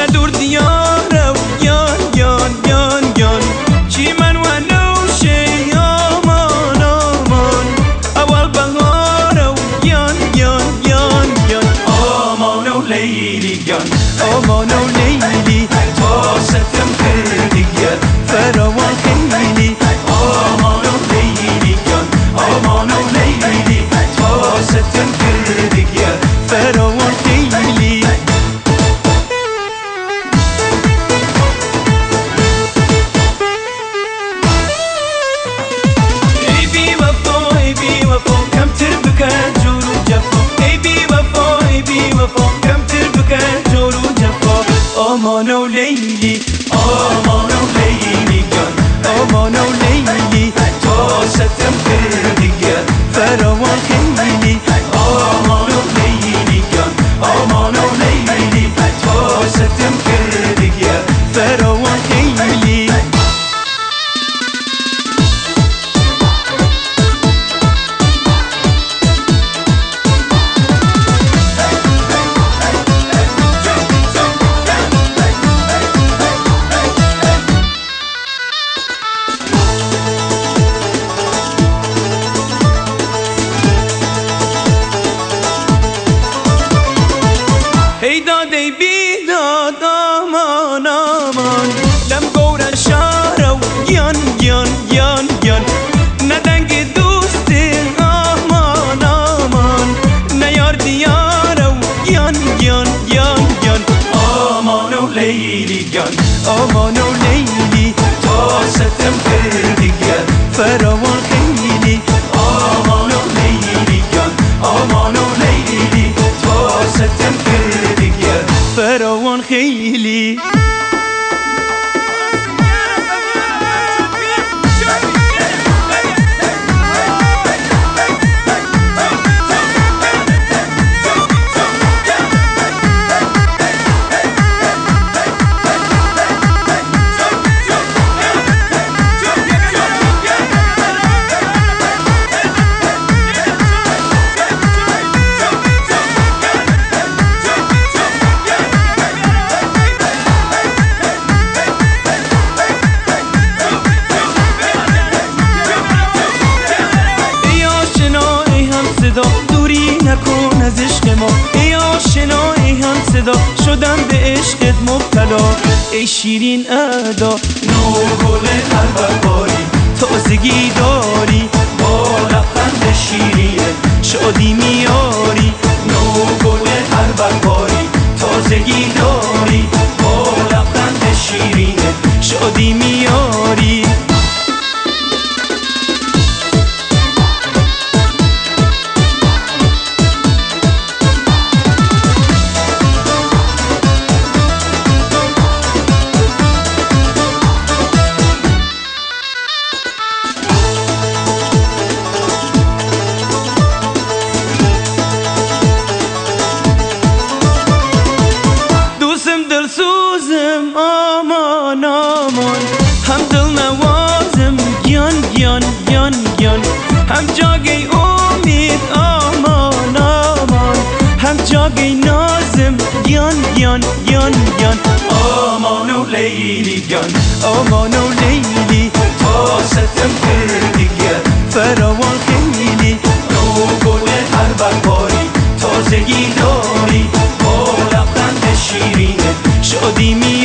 ندور دیاره و یان یان یان یان چی من و نوشه آمان آمان اول بهاره و یان یان یان یان آمان و لیلی یان آمان و لیلی تا ستم کردی فراوان خیلی آمان و لیلی یان آمان و لیلی تا ستم کردی فراوان خیلی ای بی وفا ای بی وفا کم تر بکن جور و جفا ای بی وفا ای بی وفا کم تر بکن جور و جفا آمان و لیلی آمان و لیلی جان آمان و لیلی تا ستم کردی فراوان خیلی آمان و لیلی جان آمان و لیلی تا ستم کردی فراوان خیلی ای داد ای بیداد آمان آمان لم گورن شاره و یان یان یان یان ندنگ دوست آمان آمان نیار دیاره و یان یان یان یان آمان و لیلی یان آمان و لیلی تا ستم کردی فراوان خیلی آمان و لیلی یان آمان و لیلی تا ستم کردی فراوان خیلی دوری نکن از عشق ما ای آشنا ای هم صدا شدم به عشقت مبتلا ای شیرین ادا نور گل هر باری تازگی داری با لبخند شیرین شادی میاری نور گل هر باری تازگی داری با لبخند شیرین شادی میاری دلسوزم آمان آمان هم دل نوازم گیان گیان گیان گیان هم جاگی امید آمان آمان هم جاگی نازم گیان گیان گیان گیان آمان و لیلی گیان آمان و لیلی تا ستم کردی فراوان خیلی رو گل هر باری تازگی داری با لبخند شیرین شادی می